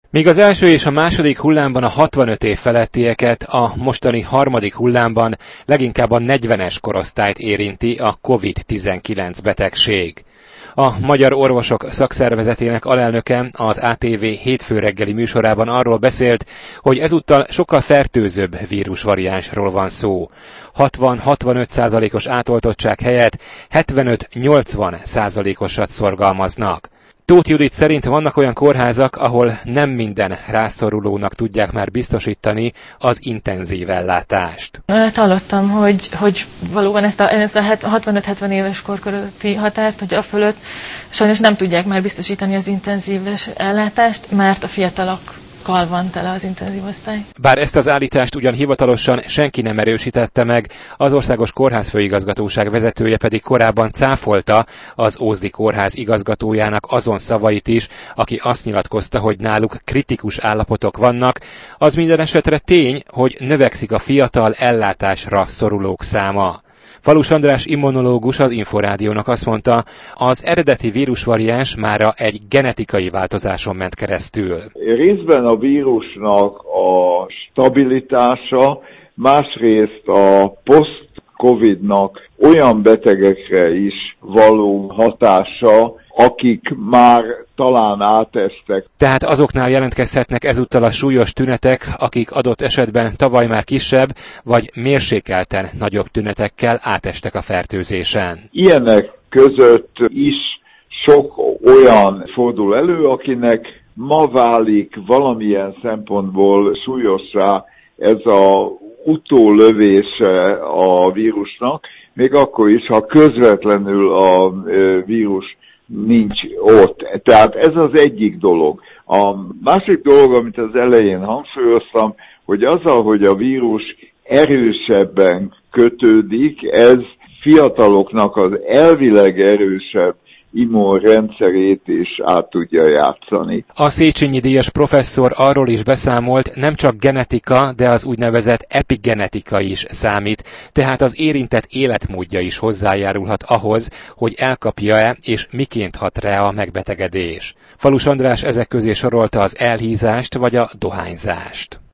Míg az első és a második hullámban a 65 év felettieket, a mostani harmadik hullámban leginkább a 40-es korosztályt érinti a COVID-19 betegség. A Magyar Orvosok Szakszervezetének alelnöke az ATV hétfő reggeli műsorában arról beszélt, hogy ezúttal sokkal fertőzőbb vírusvariánsról van szó. 60-65%-os átoltottság helyett 75-80%-osat szorgalmaznak. Tóth Judit szerint vannak olyan kórházak, ahol nem minden rászorulónak tudják már biztosítani az intenzív ellátást. Hallottam, hogy valóban ezt a 65-70 éves kor körüli határt, hogy a fölött sajnos nem tudják már biztosítani az intenzíves ellátást, mert a fiatalokkal van tele az intenzív osztály. Bár ezt az állítást ugyan hivatalosan senki nem erősítette meg, az Országos Kórházfőigazgatóság vezetője pedig korábban cáfolta az Ózdi Kórház igazgatójának azon szavait is, aki azt nyilatkozta, hogy náluk kritikus állapotok vannak. Az minden esetre tény, hogy növekszik a fiatal ellátásra szorulók száma. Falus András immunológus az Inforádiónak azt mondta, az eredeti vírusvariáns mára egy genetikai változáson ment keresztül. Részben a vírusnak a stabilitása, másrészt a post-Covid-nak olyan betegekre is való hatása, akik már talán átestek. Tehát azoknál jelentkezhetnek ezúttal a súlyos tünetek, akik adott esetben tavaly már kisebb, vagy mérsékelten nagyobb tünetekkel átestek a fertőzésen. Ilyenek között is sok olyan fordul elő, akinek ma válik valamilyen szempontból súlyossá ez a utólövése a vírusnak, még akkor is, ha közvetlenül a vírus nincs ott. Tehát ez az egyik dolog. A másik dolog, amit az elején hangsúlyoztam, hogy azzal, hogy a vírus erősebben kötődik, ez fiataloknak az elvileg erősebb immunrendszerét is át tudja játszani. A Széchenyi díjas professzor arról is beszámolt, nem csak genetika, de az úgynevezett epigenetika is számít, tehát az érintett életmódja is hozzájárulhat ahhoz, hogy elkapja-e és miként hat rá a megbetegedés. Falus András ezek közé sorolta az elhízást vagy a dohányzást.